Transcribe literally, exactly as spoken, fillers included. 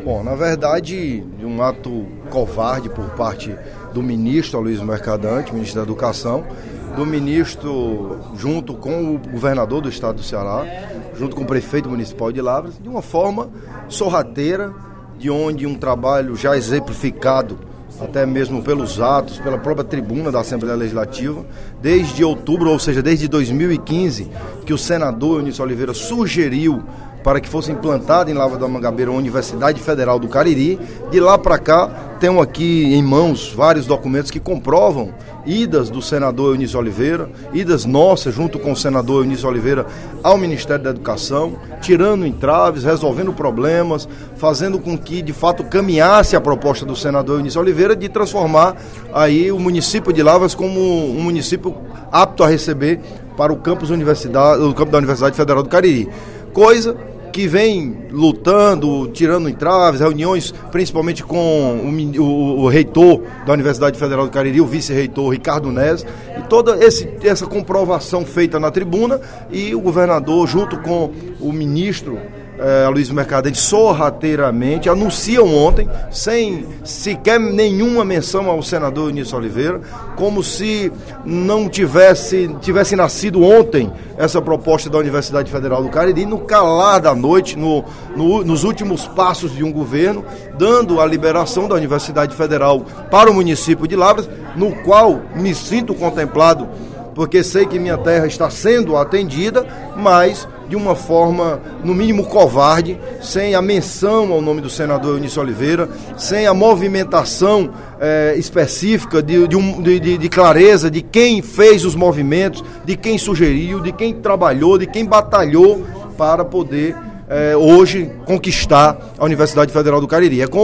Bom, na verdade, de um ato covarde por parte do ministro Aloysio Mercadante, ministro da Educação, do ministro junto com o governador do estado do Ceará, junto com o prefeito municipal de Lavras, de uma forma sorrateira, de onde um trabalho já exemplificado, até mesmo pelos atos, pela própria tribuna da Assembleia Legislativa, desde outubro, ou seja, desde dois mil e quinze, que o senador Eunício Oliveira sugeriu para que fosse implantada em Lavras da Mangabeira a Universidade Federal do Cariri. De lá para cá, tenho aqui em mãos vários documentos que comprovam idas do senador Eunício Oliveira, idas nossas junto com o senador Eunício Oliveira ao Ministério da Educação, tirando entraves, resolvendo problemas, fazendo com que de fato caminhasse a proposta do senador Eunício Oliveira de transformar aí o município de Lavras como um município apto a receber para o campus universidade, o campo da Universidade Federal do Cariri. Coisa que vem lutando, tirando entraves, reuniões principalmente com o, o, o reitor da Universidade Federal do Cariri, o vice-reitor Ricardo Nez, e toda esse, essa comprovação feita na tribuna, e o governador, junto com o ministro É, Aloysio Mercadante, sorrateiramente anunciam ontem, sem sequer nenhuma menção ao senador Eunício Oliveira, como se não tivesse, tivesse nascido ontem essa proposta da Universidade Federal do Cariri, no calar da noite, no, no, nos últimos passos de um governo, dando a liberação da Universidade Federal para o município de Lavras, no qual me sinto contemplado, porque sei que minha terra está sendo atendida, mas de uma forma, no mínimo, covarde, sem a menção ao nome do senador Eunício Oliveira, sem a movimentação é, específica de, de, um, de, de clareza de quem fez os movimentos, de quem sugeriu, de quem trabalhou, de quem batalhou para poder, é, hoje, conquistar a Universidade Federal do Cariri. É com